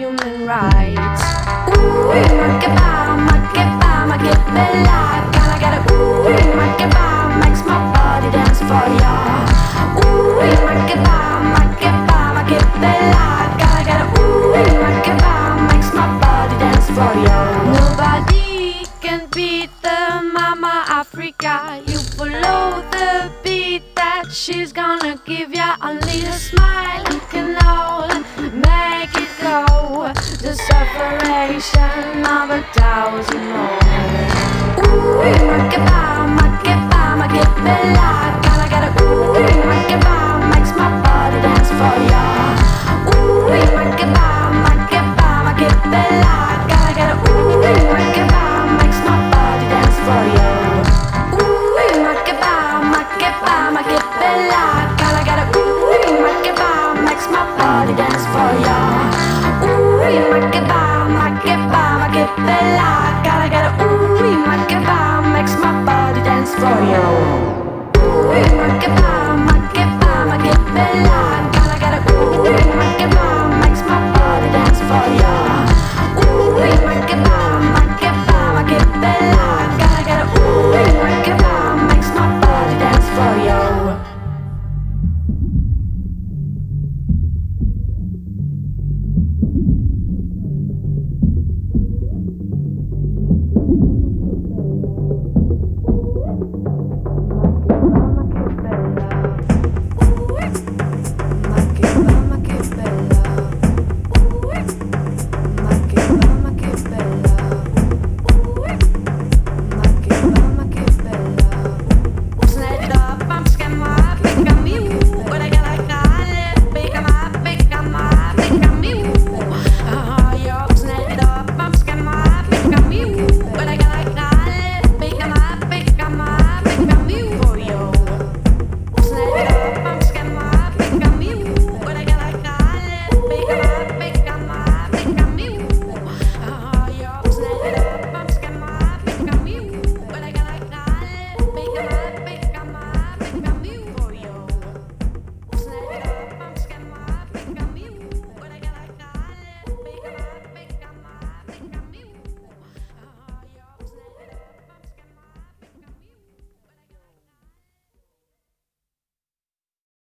human rights. Ooh, make me laugh. Gotta get a ooh, make makes my body dance for ya. Ooh, make me laugh. Gotta get a ooh, make makes my body dance for ya. Nobody can beat the Mama Africa. You follow the beat that she's gonna give ya. Only a smile can all make it go. The separation of 1,000 more. Ooh, make it me laugh.